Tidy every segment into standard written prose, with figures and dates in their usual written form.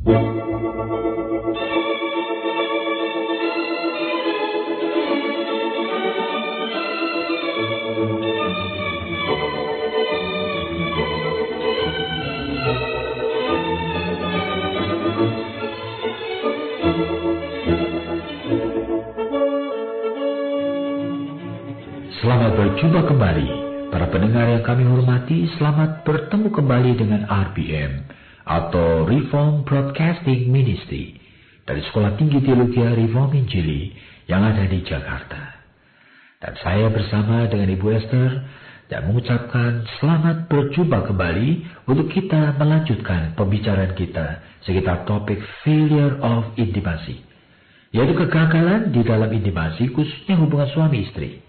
Selamat berjumpa kembali, para pendengar yang kami hormati. Selamat bertemu kembali dengan RBM atau Reform Broadcasting Ministry dari Sekolah Tinggi Teologi Reform Injili yang ada di Jakarta. Dan saya bersama dengan Ibu Esther dan mengucapkan selamat berjumpa kembali untuk kita melanjutkan pembicaraan kita sekitar topik failure of intimacy, yaitu kegagalan di dalam intimasi, khususnya hubungan suami istri.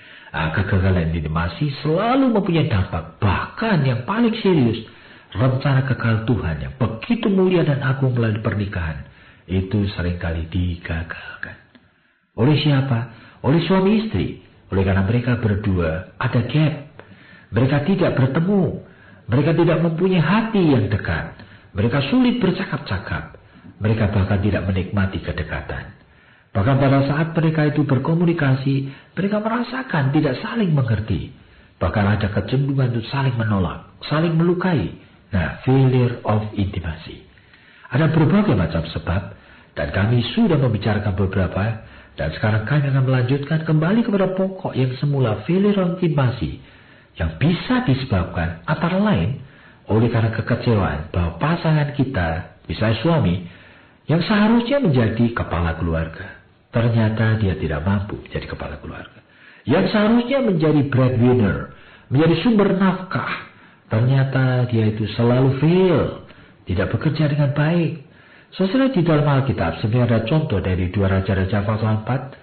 Kegagalan intimasi selalu mempunyai dampak, bahkan yang paling serius, rencana kekal Tuhan yang begitu mulia dan agung melalui pernikahan, itu seringkali digagalkan. Oleh siapa? Oleh suami istri. Oleh karena mereka berdua ada gap. Mereka tidak bertemu. Mereka tidak mempunyai hati yang dekat. Mereka sulit bercakap-cakap. Mereka bahkan tidak menikmati kedekatan. Bahkan pada saat mereka itu berkomunikasi, mereka merasakan tidak saling mengerti. Bahkan ada kecenderungan untuk saling menolak, saling melukai. Nah, failure of intimacy. Ada berbagai macam sebab, dan kami sudah membicarakan beberapa, dan sekarang kami akan melanjutkan kembali kepada pokok yang semula failure of intimacy, yang bisa disebabkan antara lain oleh karena kekecewaan bahwa pasangan kita, misalnya suami, yang seharusnya menjadi kepala keluarga, ternyata dia tidak mampu menjadi kepala keluarga. Yang seharusnya menjadi breadwinner, menjadi sumber nafkah, ternyata dia itu selalu fail, tidak bekerja dengan baik. Sesuai di dalam Alkitab, sebenarnya ada contoh dari 2 Raja-Raja pasal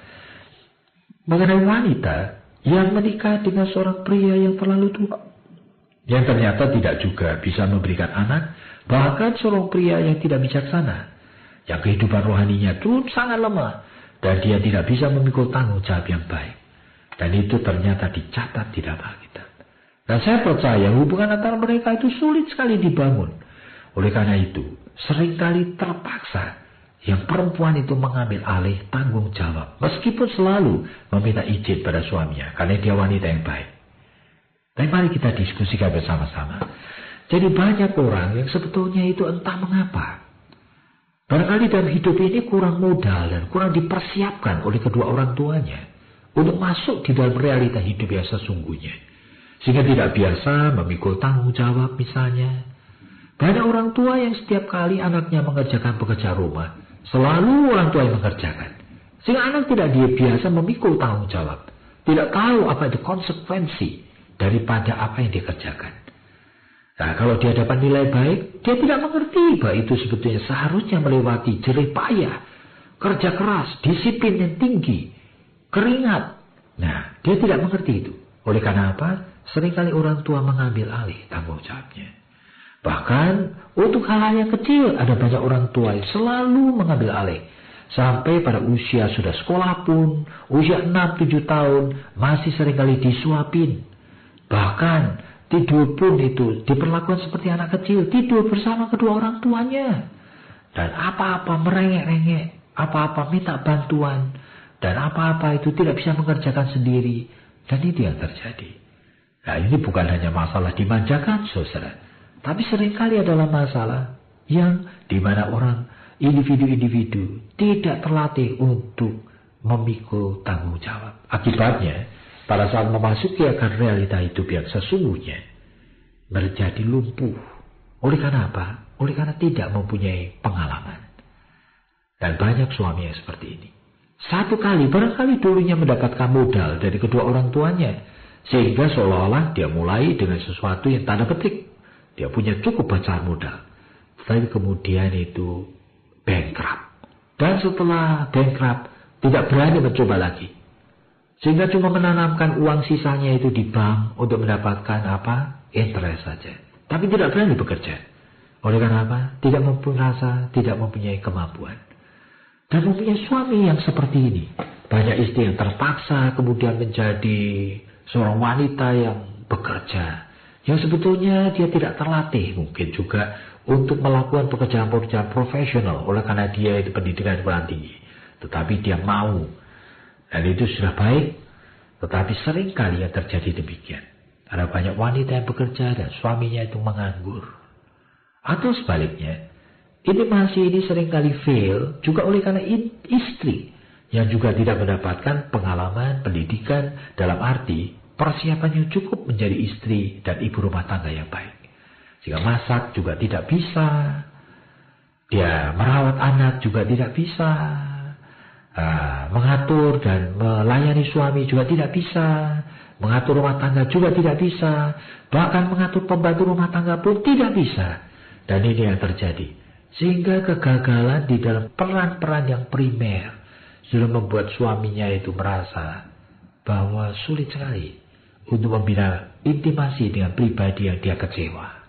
4 mengenai wanita yang menikah dengan seorang pria yang terlalu tua, yang ternyata tidak juga bisa memberikan anak, bahkan seorang pria yang tidak bijaksana, yang kehidupan rohaninya itu sangat lemah, dan dia tidak bisa memikul tanggung jawab yang baik. Dan itu ternyata dicatat di dalam Alkitab. Dan saya percaya hubungan antara mereka itu sulit sekali dibangun. Oleh karena itu, seringkali terpaksa yang perempuan itu mengambil alih tanggung jawab, meskipun selalu meminta izin pada suaminya, karena dia wanita yang baik. Dan mari kita diskusikan bersama-sama. Jadi banyak orang yang sebetulnya itu entah mengapa, barangkali dalam hidup ini kurang modal dan kurang dipersiapkan oleh kedua orang tuanya untuk masuk di dalam realita hidup yang sesungguhnya. Sehingga tidak biasa memikul tanggung jawab misalnya. Banyak orang tua yang setiap kali anaknya mengerjakan pekerjaan rumah, selalu orang tua yang mengerjakan. Sehingga anak tidak biasa memikul tanggung jawab. Tidak tahu apa itu konsekuensi daripada apa yang dikerjakan. Nah, kalau dia dapat nilai baik, dia tidak mengerti bahwa itu sebetulnya seharusnya melewati jerih payah, kerja keras, disiplin yang tinggi, keringat. Nah, dia tidak mengerti itu. Oleh karena apa? Seringkali orang tua mengambil alih tanggung jawabnya. Bahkan untuk hal-hal yang kecil, ada banyak orang tua yang selalu mengambil alih. Sampai pada usia sudah sekolah pun, usia 6-7 tahun, masih seringkali disuapin. Bahkan tidur pun itu diperlakukan seperti anak kecil, tidur bersama kedua orang tuanya. Dan apa-apa merengek-rengek, apa-apa minta bantuan, dan apa-apa itu tidak bisa mengerjakan sendiri. Dan itu yang terjadi. Nah, ini bukan hanya masalah dimanjakan, saudara, tapi seringkali adalah masalah yang dimana orang, individu-individu tidak terlatih untuk memikul tanggung jawab. Akibatnya, pada saat memasuki akan realita hidup yang sesungguhnya, menjadi lumpuh. Oleh karena apa? Oleh karena tidak mempunyai pengalaman. Dan banyak suami yang seperti ini. Satu kali, barangkali dulunya mendapatkan modal dari kedua orang tuanya, sehingga seolah-olah dia mulai dengan sesuatu yang tanda petik. Dia punya cukup besar modal. Tetapi kemudian itu bankrupt. Dan setelah bankrupt, tidak berani mencoba lagi. Sehingga cuma menanamkan uang sisanya itu di bank untuk mendapatkan apa? Interest saja. Tapi tidak berani bekerja. Oleh karena apa? Tidak mempunyai rasa, tidak mempunyai kemampuan. Dan mempunyai suami yang seperti ini. Banyak istri yang terpaksa kemudian menjadi seorang wanita yang bekerja. Yang sebetulnya dia tidak terlatih mungkin juga untuk melakukan pekerjaan-pekerjaan profesional oleh karena dia itu pendidikan tinggi. Tetapi dia mau. Dan itu sudah baik. Tetapi seringkali yang terjadi demikian. Ada banyak wanita yang bekerja dan suaminya itu menganggur. Atau sebaliknya, intimasi ini seringkali fail juga oleh karena istri yang juga tidak mendapatkan pengalaman pendidikan dalam arti persiapannya cukup menjadi istri dan ibu rumah tangga yang baik. Jika masak juga tidak bisa, dia merawat anak juga tidak bisa, mengatur dan melayani suami juga tidak bisa, mengatur rumah tangga juga tidak bisa, bahkan mengatur pembantu rumah tangga pun tidak bisa. Dan ini yang terjadi. Sehingga kegagalan di dalam peran-peran yang primer sudah membuat suaminya itu merasa bahwa sulit sekali untuk membina intimasi dengan pribadi yang dia kecewa.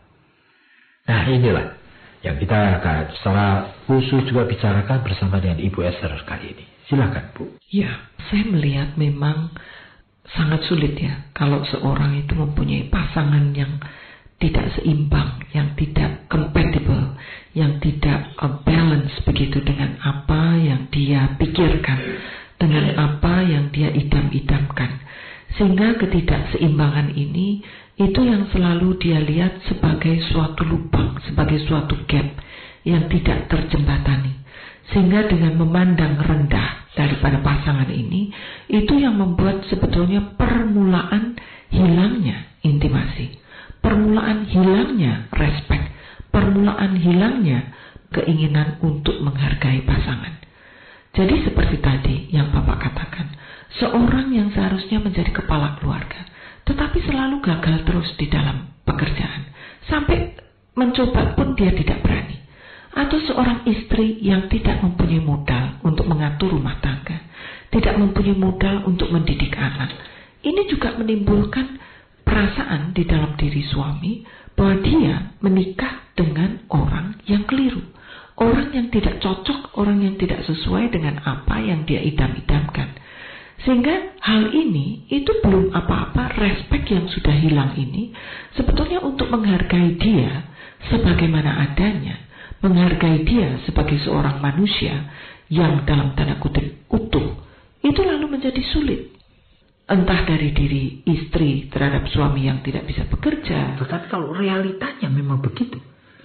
Nah, inilah yang kita akan secara khusus juga bicarakan bersama dengan Ibu Esther kali ini. Silakan, Bu. Ya, saya melihat memang sangat sulit ya kalau seorang itu mempunyai pasangan yang tidak seimbang, yang tidak compatible, yang tidak balance begitu dengan apa yang dia pikirkan, dengan apa yang dia idam-idamkan. Sehingga ketidakseimbangan ini itu yang selalu dia lihat sebagai suatu lubang, sebagai suatu gap yang tidak terjembatani. Sehingga dengan memandang rendah daripada pasangan ini, itu yang membuat sebetulnya permulaan hilangnya intimasi, permulaan hilangnya respect, permulaan hilangnya keinginan untuk menghargai pasangan. Jadi seperti tadi yang Bapak katakan, seorang yang seharusnya menjadi kepala keluarga, tetapi selalu gagal terus di dalam pekerjaan, sampai mencoba pun dia tidak berani. Atau seorang istri yang tidak mempunyai modal untuk mengatur rumah tangga, tidak mempunyai modal untuk mendidik anak. Ini juga menimbulkan perasaan di dalam diri suami bahwa dia menikah dengan orang yang keliru, orang yang tidak cocok, orang yang tidak sesuai dengan apa yang dia idam-idamkan. Sehingga hal ini itu belum apa-apa, respek yang sudah hilang ini sebetulnya untuk menghargai dia sebagaimana adanya, menghargai dia sebagai seorang manusia yang dalam tanda kutip utuh, itu lalu menjadi sulit. Entah dari diri istri terhadap suami yang tidak bisa bekerja. Tetapi kalau realitanya memang begitu.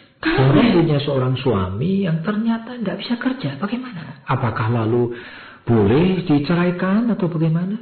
Orang punya seorang suami yang ternyata tidak bisa kerja, bagaimana? Apakah lalu boleh diceraikan atau bagaimana?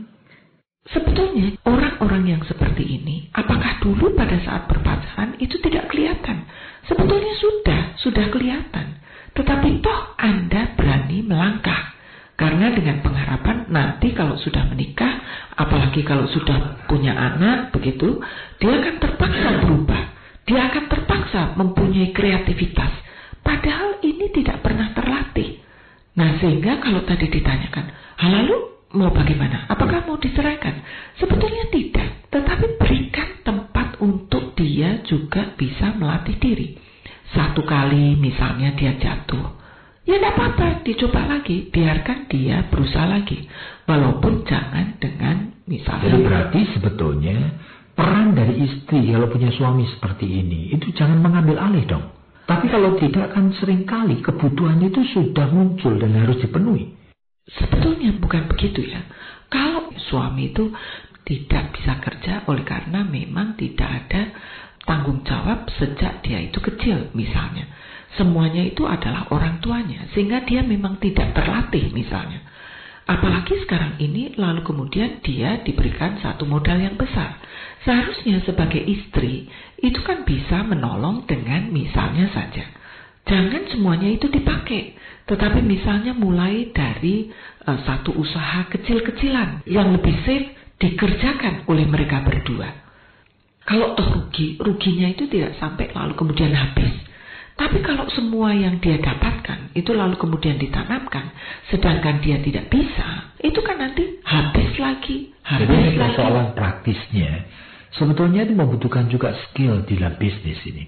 Sebetulnya orang-orang yang seperti ini, apakah dulu pada saat berpacaran itu tidak kelihatan? Sebetulnya sudah kelihatan. Tetapi toh Anda berani melangkah. Karena dengan pengharapan nanti kalau sudah menikah, apalagi kalau sudah punya anak, begitu, dia akan terpaksa berubah. Dia akan terpaksa mempunyai kreativitas. Padahal ini tidak pernah terlatih. Nah, sehingga kalau tadi ditanyakan, lalu mau bagaimana? Apakah mau diceraikan? Sebetulnya tidak. Tetapi berikan tempat untuk dia juga bisa melatih diri. Satu kali misalnya dia jatuh, ya tidak apa-apa, dicoba lagi, biarkan dia berusaha lagi, walaupun jangan dengan misalnya. Jadi berarti sebetulnya peran dari istri kalau punya suami seperti ini itu jangan mengambil alih dong. Tapi kalau tidak kan seringkali kebutuhan itu sudah muncul dan harus dipenuhi. Sebetulnya bukan begitu ya. Kalau suami itu tidak bisa kerja oleh karena memang tidak ada tanggung jawab sejak dia itu kecil misalnya. Semuanya itu adalah orang tuanya, sehingga dia memang tidak terlatih misalnya. Apalagi sekarang ini lalu kemudian dia diberikan satu modal yang besar. Seharusnya sebagai istri itu kan bisa menolong dengan misalnya saja, jangan semuanya itu dipakai, tetapi misalnya mulai dari satu usaha kecil-kecilan yang lebih safe dikerjakan oleh mereka berdua. Kalau toh ruginya itu tidak sampai lalu kemudian habis. Tapi kalau semua yang dia dapatkan itu lalu kemudian ditanamkan, sedangkan dia tidak bisa, itu kan nanti habis lagi. Jadi persoalan praktisnya, sebetulnya itu membutuhkan juga skill di dalam bisnis ini.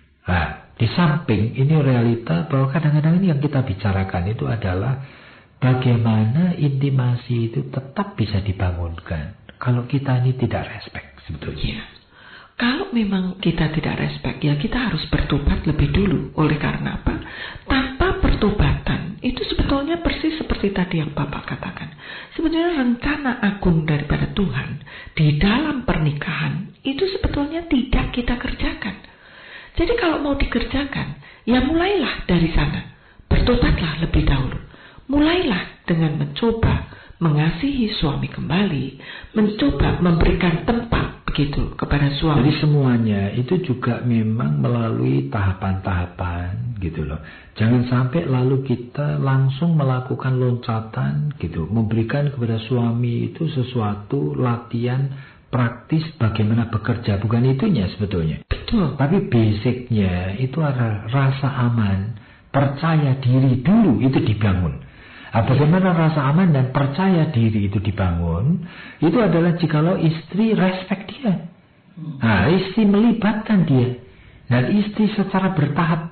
Nah, di samping ini realita bahwa kadang-kadang ini yang kita bicarakan itu adalah bagaimana intimasi itu tetap bisa dibangunkan kalau kita ini tidak respect sebetulnya. Kalau memang kita tidak respect, ya kita harus bertobat lebih dulu. Oleh karena apa? Tanpa pertobatan, itu sebetulnya persis seperti tadi yang Bapak katakan. Sebenarnya rencana agung daripada Tuhan di dalam pernikahan, itu sebetulnya tidak kita kerjakan. Jadi kalau mau dikerjakan, ya mulailah dari sana. Bertobatlah lebih dahulu. Mulailah dengan mencoba mengasihi suami kembali, mencoba memberikan tempat begitu kepada suami. Jadi semuanya itu juga memang melalui tahapan-tahapan gitu loh. Jangan sampai lalu kita langsung melakukan loncatan gitu, memberikan kepada suami itu sesuatu latihan praktis bagaimana bekerja, bukan itunya sebetulnya. Betul. Tapi basicnya itu ada rasa aman, percaya diri dulu itu dibangun. Bagaimana rasa aman dan percaya diri itu dibangun, itu adalah jikalau istri respect dia. Nah, istri melibatkan dia. Dan istri secara bertahap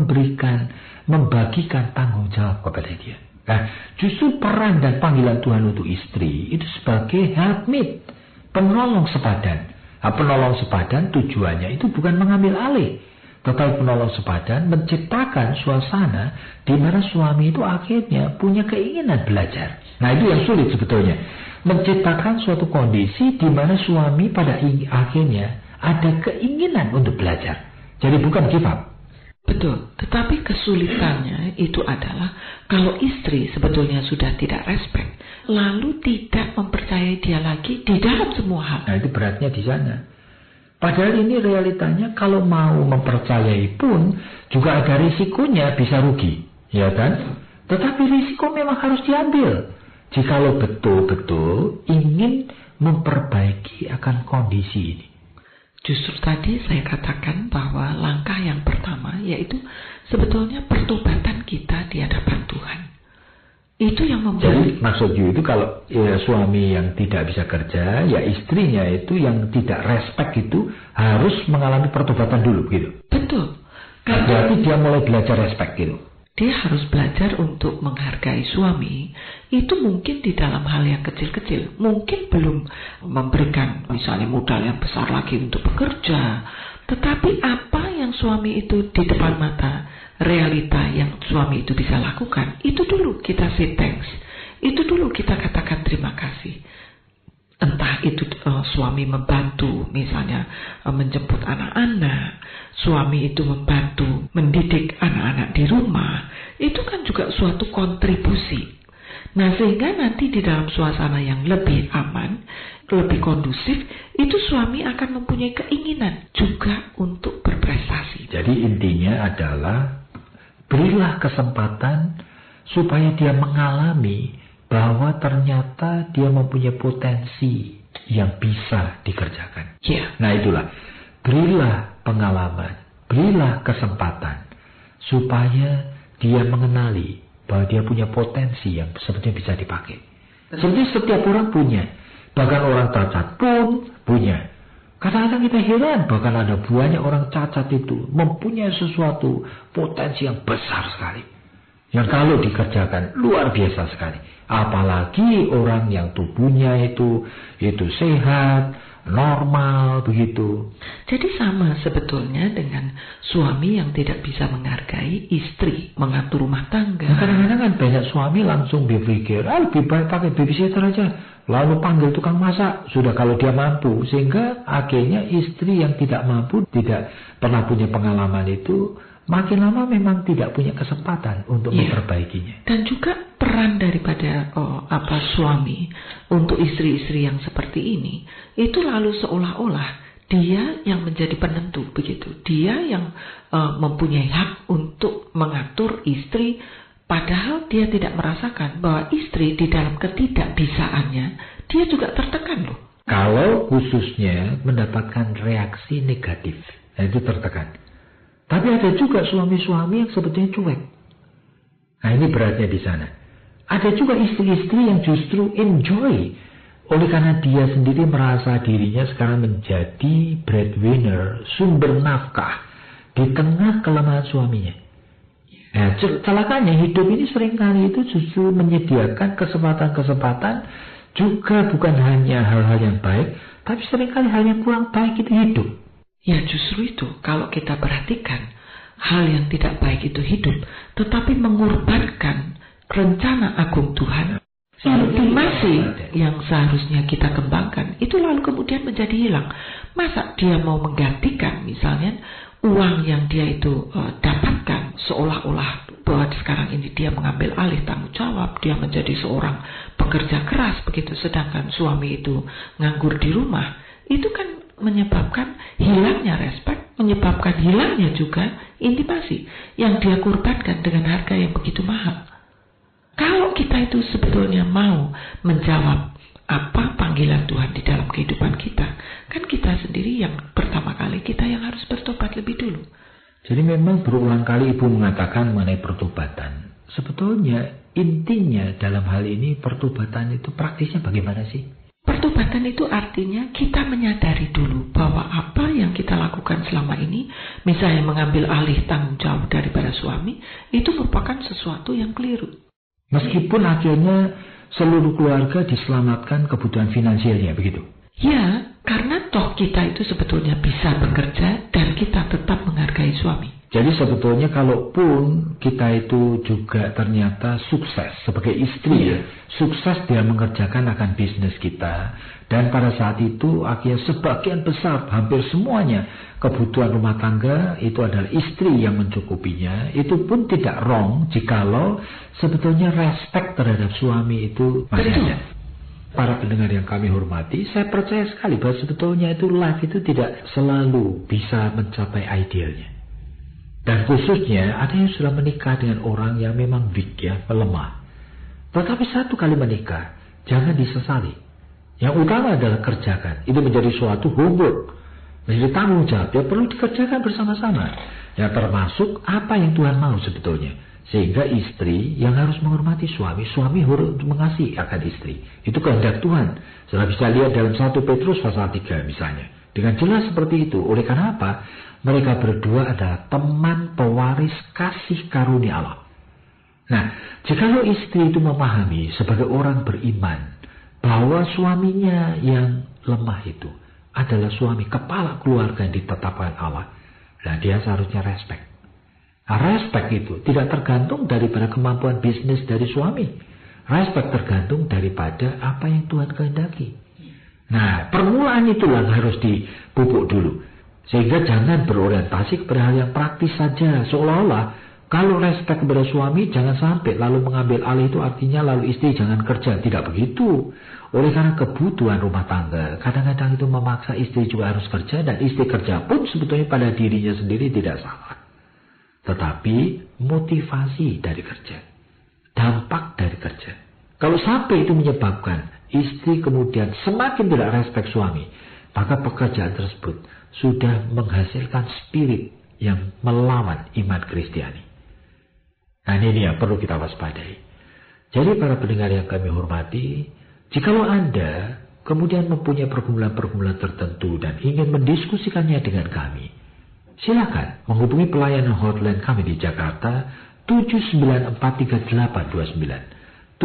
membagikan tanggung jawab kepada dia. Nah, justru peran dan panggilan Tuhan untuk istri itu sebagai helpmate, penolong sepadan. Penolong sepadan tujuannya itu bukan mengambil alih, tetapi penolong sepadan menciptakan suasana di mana suami itu akhirnya punya keinginan belajar. Nah, itu yang sulit sebetulnya. Menciptakan suatu kondisi di mana suami pada akhirnya ada keinginan untuk belajar. Jadi bukan give up. Betul, tetapi kesulitannya itu adalah kalau istri sebetulnya sudah tidak respect, lalu tidak mempercayai dia lagi di dalam semua hal. Nah, itu beratnya di sana. Padahal ini realitanya kalau mau mempercayai pun juga ada risikonya, bisa rugi, ya kan? Tetapi risiko memang harus diambil jikalau betul-betul ingin memperbaiki akan kondisi ini. Justru tadi saya katakan bahwa langkah yang pertama yaitu sebetulnya pertobatan kita di hadapan Tuhan. Itu yang membuat. Jadi maksudnya itu kalau suami yang tidak bisa kerja, ya istrinya itu yang tidak respect itu harus mengalami pertobatan dulu gitu. Betul. Berarti dia mulai belajar respect gitu. Dia harus belajar untuk menghargai suami. Itu mungkin di dalam hal yang kecil-kecil. Mungkin belum memberikan misalnya modal yang besar lagi untuk bekerja. Tetapi apa yang suami itu di depan mata, realita yang suami itu bisa lakukan, itu dulu kita say thanks. Itu dulu kita katakan terima kasih. Entah itu suami membantu misalnya menjemput anak-anak, suami itu membantu mendidik anak-anak di rumah, itu kan juga suatu kontribusi. Nah, sehingga nanti di dalam suasana yang lebih aman, lebih kondusif, itu suami akan mempunyai keinginan juga untuk berprestasi. Jadi intinya adalah berilah kesempatan supaya dia mengalami bahwa ternyata dia mempunyai potensi yang bisa dikerjakan. Yeah. Nah, itulah. Berilah pengalaman, berilah kesempatan supaya dia mengenali bahwa dia punya potensi yang sebetulnya bisa dipakai. Sebenarnya setiap orang punya. Bahkan orang cacat pun punya. Kadang-kadang kita heran, bahkan ada banyak orang cacat itu mempunyai sesuatu potensi yang besar sekali. Yang kalau dikerjakan luar biasa sekali. Apalagi orang yang tubuhnya itu sehat, normal, begitu. Jadi sama sebetulnya dengan suami yang tidak bisa menghargai istri, mengatur rumah tangga. Nah, kadang-kadang kan banyak suami langsung berpikir, lebih baik pakai babysitter aja. Lalu panggil tukang masak, sudah kalau dia mampu. Sehingga akhirnya istri yang tidak mampu, tidak pernah punya pengalaman itu, makin lama memang tidak punya kesempatan untuk memperbaikinya. Dan juga peran daripada suami untuk istri-istri yang seperti ini, itu lalu seolah-olah dia yang menjadi penentu begitu. Dia yang mempunyai hak untuk mengatur istri, padahal dia tidak merasakan bahwa istri di dalam ketidakbisaannya dia juga tertekan loh. Kalau khususnya mendapatkan reaksi negatif, itu tertekan. Tapi ada juga suami-suami yang sebetulnya cuek. Nah, ini beratnya di sana. Ada juga istri-istri yang justru enjoy. Oleh karena dia sendiri merasa dirinya sekarang menjadi breadwinner, sumber nafkah di tengah kelemahan suaminya. Nah, celakanya hidup ini seringkali itu justru menyediakan kesempatan-kesempatan juga bukan hanya hal-hal yang baik, tapi seringkali hal yang kurang baik itu hidup. Ya justru itu, kalau kita perhatikan, hal yang tidak baik itu hidup, tetapi mengorbankan rencana agung Tuhan, intimasi yang seharusnya kita kembangkan, itu lalu kemudian menjadi hilang. Masa dia mau menggantikan misalnya uang yang dia itu dapatkan, seolah-olah bahwa sekarang ini dia mengambil alih tanggung jawab, dia menjadi seorang pekerja keras begitu, sedangkan suami itu nganggur di rumah. Itu kan menyebabkan hilangnya respek, menyebabkan hilangnya juga intimasi yang dia korbankan dengan harga yang begitu mahal. Kalau kita itu sebetulnya mau menjawab apa panggilan Tuhan di dalam kehidupan kita, kan kita sendiri yang pertama kali, kita yang harus bertobat lebih dulu. Jadi memang berulang kali Ibu mengatakan mengenai pertobatan. Sebetulnya intinya dalam hal ini pertobatan itu praktisnya bagaimana sih? Pertobatan itu artinya kita menyadari dulu bahwa apa yang kita lakukan selama ini, misalnya mengambil alih tanggung jawab daripada suami, itu merupakan sesuatu yang keliru. Meskipun akhirnya seluruh keluarga diselamatkan kebutuhan finansialnya, begitu? Ya, karena toh kita itu sebetulnya bisa bekerja dan kita tetap menghargai suami. Jadi sebetulnya kalaupun kita itu juga ternyata sukses sebagai istri, sukses dia mengerjakan akan bisnis kita, dan pada saat itu akhirnya sebagian besar, hampir semuanya kebutuhan rumah tangga itu adalah istri yang mencukupinya, itu pun tidak wrong jikalau sebetulnya respect terhadap suami itu masih ada. Para pendengar yang kami hormati, saya percaya sekali bahwa sebetulnya itu life itu tidak selalu bisa mencapai idealnya. Dan khususnya ada yang sudah menikah dengan orang yang memang weak, ya, melemah. Tetapi satu kali menikah, jangan disesali. Yang utama adalah kerjakan. Itu menjadi suatu homework, menjadi tanggung jawab yang perlu dikerjakan bersama-sama. Yang termasuk apa yang Tuhan mau sebetulnya. Sehingga istri yang harus menghormati suami, suami harus mengasihi akan istri. Itu kehendak Tuhan. Sudah bisa lihat dalam 1 Petrus pasal 3 misalnya. Dengan jelas seperti itu. Oleh karena apa? Mereka berdua adalah teman pewaris kasih karunia Allah. Nah, jikalau istri itu memahami sebagai orang beriman bahwa suaminya yang lemah itu adalah suami kepala keluarga yang ditetapkan Allah, nah dia seharusnya respect. Nah, respect itu tidak tergantung daripada kemampuan bisnis dari suami. Respect tergantung daripada apa yang Tuhan kehendaki. Nah, permulaan itulah yang harus dipupuk dulu. Sehingga jangan berorientasi kepada hal yang praktis saja. Seolah-olah kalau respect kepada suami, jangan sampai lalu mengambil alih itu artinya lalu istri jangan kerja. Tidak begitu. Oleh karena kebutuhan rumah tangga, kadang-kadang itu memaksa istri juga harus kerja, dan istri kerja pun sebetulnya pada dirinya sendiri tidak salah. Tetapi motivasi dari kerja, dampak dari kerja. Kalau sampai itu menyebabkan istri kemudian semakin tidak respect suami, maka pekerjaan tersebut sudah menghasilkan spirit yang melawan iman Kristiani. Nah, ini yang perlu kita waspadai. Jadi para pendengar yang kami hormati, jikalau Anda kemudian mempunyai pergumulan-pergumulan tertentu dan ingin mendiskusikannya dengan kami, silakan menghubungi pelayanan hotline kami di Jakarta 7943829.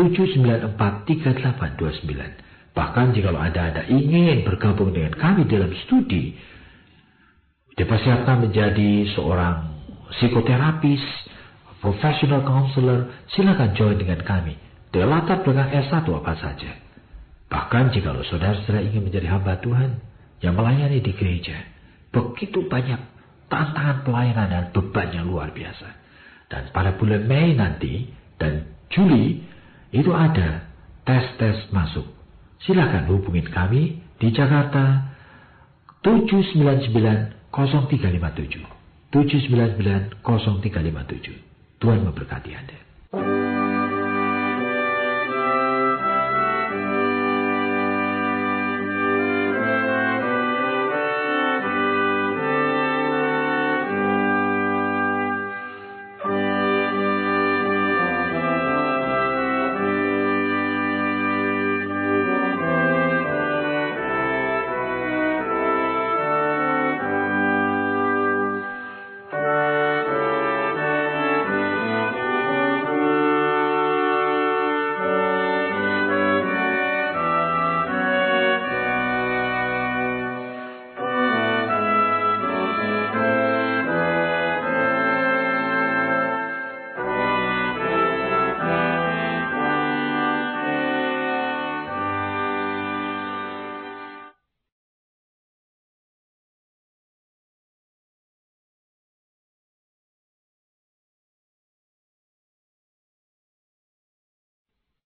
7943829. Bahkan jikalau Anda ingin bergabung dengan kami dalam studi, dipersiapkan menjadi seorang psikoterapis, professional counselor, silakan join dengan kami. Dengan latar belakang S1 apa saja. Bahkan jikalau saudara-saudara ingin menjadi hamba Tuhan yang melayani di gereja, begitu banyak tantangan pelayanan dan bebannya luar biasa. Dan pada bulan Mei nanti dan Juli itu ada tes masuk. Silakan hubungin kami di Jakarta 799 0357. 799 0357. Tuhan memberkati Anda.